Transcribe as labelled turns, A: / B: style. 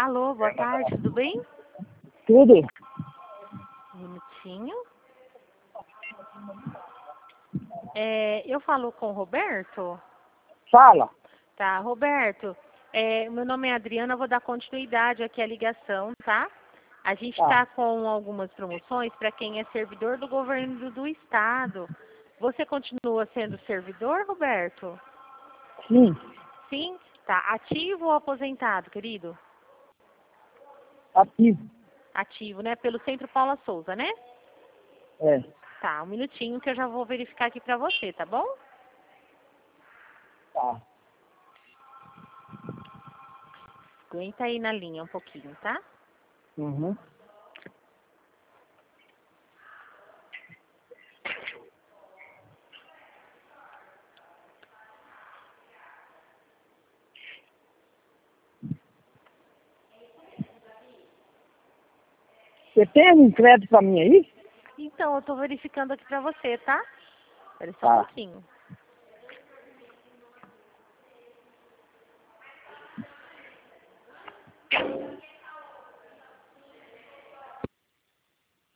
A: Alô, boa tarde, tudo bem?
B: Tudo?
A: Um minutinho. Eu falo com o Roberto?
B: Fala.
A: Tá, Roberto, meu nome é Adriana, vou dar continuidade aqui à ligação, tá? A gente está com algumas promoções para quem é servidor do governo do estado. Você continua sendo servidor, Roberto?
B: Sim.
A: Sim? Tá. Ativo ou aposentado, querido?
B: Ativo.
A: Ativo, né? Pelo Centro Paula Souza, né?
B: É.
A: Tá, um minutinho que eu já vou verificar aqui pra você, tá bom?
B: Tá.
A: Aguenta aí na linha um pouquinho, tá?
B: Uhum. Você tem um crédito pra mim aí?
A: Então, eu tô verificando aqui pra você, tá? Espera só um
B: Tá.
A: pouquinho.